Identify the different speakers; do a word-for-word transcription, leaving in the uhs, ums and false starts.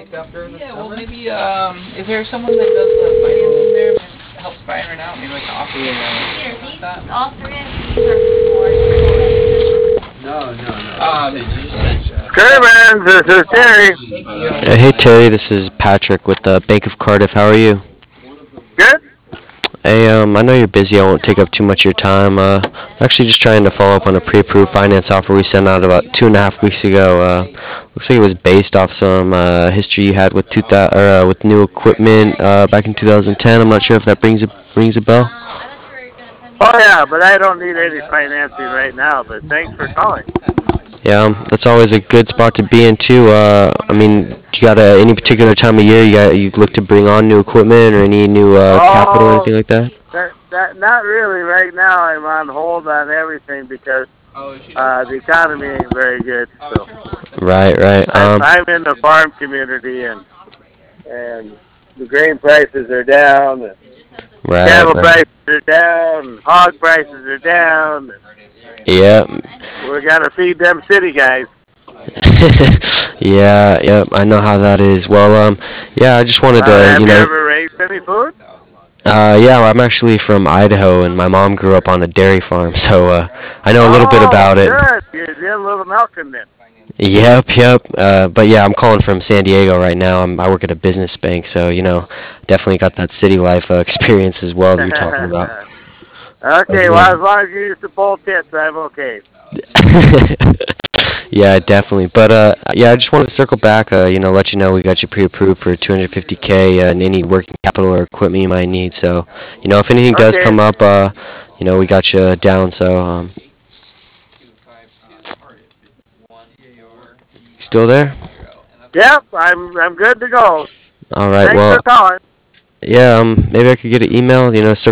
Speaker 1: Yeah, well, maybe, um, is there someone that does the financing there that helps Byron out? Maybe I can offer you
Speaker 2: Here,
Speaker 1: uh, like
Speaker 2: these,
Speaker 1: that?
Speaker 2: all three of these are for
Speaker 1: Um,
Speaker 3: Sherman, this is Terry.
Speaker 1: thank you.
Speaker 4: Uh, hey Terry, this is Patrick with the Bank of Cardiff. How are you?
Speaker 3: Good?
Speaker 4: Hey, um, I know you're busy. I won't take up too much of your time. Uh, I'm actually just trying to follow up on a pre-approved finance offer we sent out about two and a half weeks ago. Uh, looks like it was based off some uh, history you had with two thou- or, uh, with new equipment uh, back in two thousand ten. I'm not sure if that brings a rings a bell.
Speaker 3: Oh, yeah, but I don't need any financing right now, but thanks for calling.
Speaker 4: Yeah, um, that's always a good spot to be in too. Uh, I mean, you got uh, any particular time of year you got you look to bring on new equipment or any new uh, capital or
Speaker 3: Oh,
Speaker 4: anything like that?
Speaker 3: that, that, not really. Right now, I'm on hold on everything because uh, the economy ain't very good. So
Speaker 4: Right, right.
Speaker 3: I'm,
Speaker 4: Um,
Speaker 3: I'm in the farm community, and and the grain prices are down, and
Speaker 4: right,
Speaker 3: cattle
Speaker 4: right.
Speaker 3: prices are down, and hog prices are down. And
Speaker 4: Yeah.
Speaker 3: we got to feed them city guys.
Speaker 4: Yeah, yeah, I know how that is. Well, um, yeah, I just wanted
Speaker 3: Uh,
Speaker 4: to,
Speaker 3: have
Speaker 4: you
Speaker 3: you
Speaker 4: know,
Speaker 3: ever raised any food?
Speaker 4: uh, yeah, I'm actually from Idaho, and my mom grew up on a dairy farm, so uh, I know a little bit
Speaker 3: Oh,
Speaker 4: about it.
Speaker 3: good. You did a little milking then.
Speaker 4: Yep, yep. Uh, but yeah, I'm calling from San Diego right now. I'm, I work at a business bank, so you know, definitely got that city life uh, experience as well that you're talking about. But,
Speaker 3: Okay,
Speaker 4: yeah.
Speaker 3: well, as long as you use the bull tits, I'm okay.
Speaker 4: Yeah, definitely. But uh, yeah, I just wanted to circle back. Uh, you know, let you know we got you pre-approved for two hundred fifty k uh, and any working capital or equipment you might need. So, you know, if anything does
Speaker 3: Okay.
Speaker 4: come up, uh, you know, we got you down. So, um, still there?
Speaker 3: Yep, I'm I'm good to go.
Speaker 4: All right.
Speaker 3: Thanks
Speaker 4: Well,
Speaker 3: for calling.
Speaker 4: yeah. Um, maybe I could get an email. You know,